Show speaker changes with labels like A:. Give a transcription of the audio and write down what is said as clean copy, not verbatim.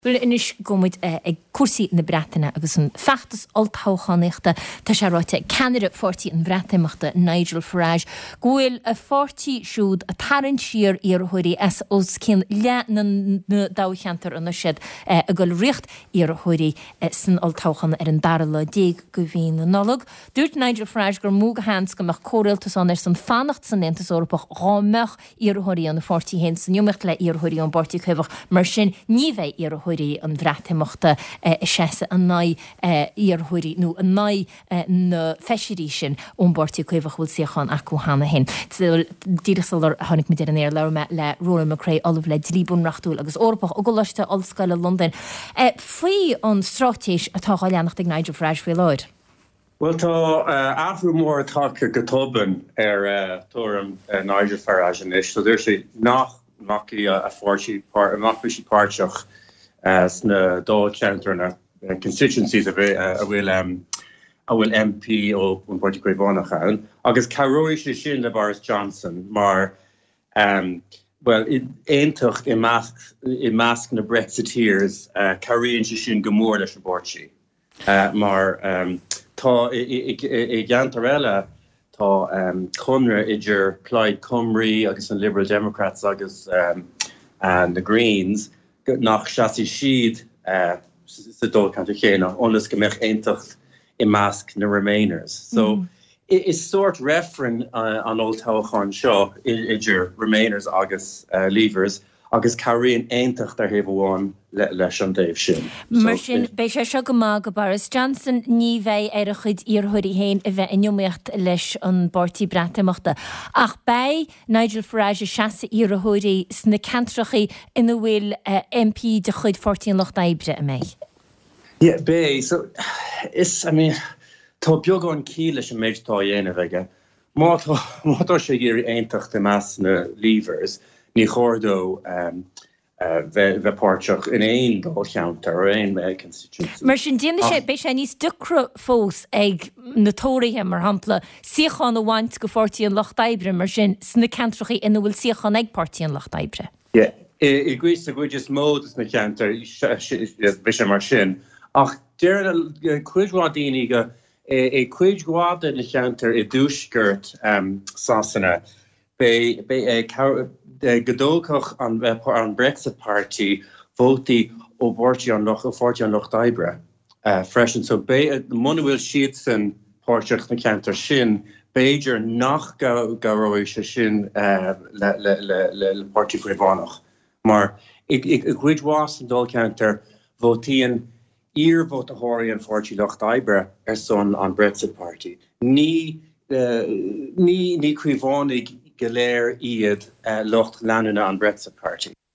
A: Bhfuil inis gomid ag cuasaí na Breataine agus an feachtas oltáchaníochta tá sé ráite Canada fortí an Breataimachta Nigel Farage. Gúil a fortí siúd a tarann siar iarthuirí as os cin le na dáchantar an siad a goil riocht iarthuirí san oltáchan ar an darla déag go bhíon na nolog. Dúirt Nigel Farage gur múga hans go meach córailtas an san fannacht san Nentas Eorpach rámech iarthuirí an na fortí hen san jommecht le iarthuirí an bortí chuibh mar sin ní bheith iarthuirí an Breataimachta séasa an nai iarthuirí nó an nai na feisirí sin ón bortí chuibh bhfuil siochan acu hána hen. Dírasalar tháinig mi an éir le Rory McRae olh le dlíbunrachtúil agus Eorpach ó go leiste Ollscoile London. Faoi an strátéis atá gáileannacht ag Nigel Farage faoi láir.
B: Well, tá afrú mór atá go toban tuairim Nigel Farage inis, so there's nach a fortí páirteach sna dó chanter na constituencies a bhfuil MP ó an Bortí Cuevánach ann, agus caróis sin le Boris Johnson, mar well, éintach I measc na Brexiteers caríonn sin go mór leis an Bortí. Mar tá I gceantar eile tá chunra idir Plaid Cymru agus an Liberal Democrats agus and the Greens nach seasaí siad sa dul cantar chéanna ónas go mbeadh éintach I measc na Remainers. So is sort referring an oltáchan seo idir Remainers agus Leavers agus caríonn éintach dar hebh bháin leis an déobh sin.
A: Mar sin béis sé seo go má go Boris Johnson ní bheith ar a chuid iarthuirí héin a bheith inniumaíocht leis an Bortí Breataimachta. Ach bei Nigel Farage seasa iarthuirí sna cantrachaí ina bhfuil MP de chuid fortíon Loch D'Oibre a mé.
B: Yeah, bei, so tá beag an cí leis an méid tá dhéanamh aige. Má tá sé gur éintach de meas na Leavers, ní chórdó bheith páirteach in éon dó cheantar ar éon constituency.
A: Mar sin déana sé béis sé níos ducra fós ag na tóirithe mar hampla siochan a bhaint go fortíon Loch D'Oibre mar sin sna cantrachaí ina bhfuil siochan ag páirtíon Loch D'Oibre.
B: Yeah, I gcuis a gcuid is módas na cheantar bhí mar sin. Ach deir cuidhá daoine go cuid gháda na cheantar I dúsgurt sásanna godócach an Brexit Party vótaí ó Bortí an Loch D'Oibre freisin. So muna bhfuil siad san páirteach na cheantar sin Beiidir nach garóis sin le Bortí Cuevánach. Mar I cuid was an dul cheantar vótaíonn íorvótathóirí an Bortí Loch D'Oibre son an Brexit Party. Ní cuivánig goléir iad Loch Lánúna an Brexit Party.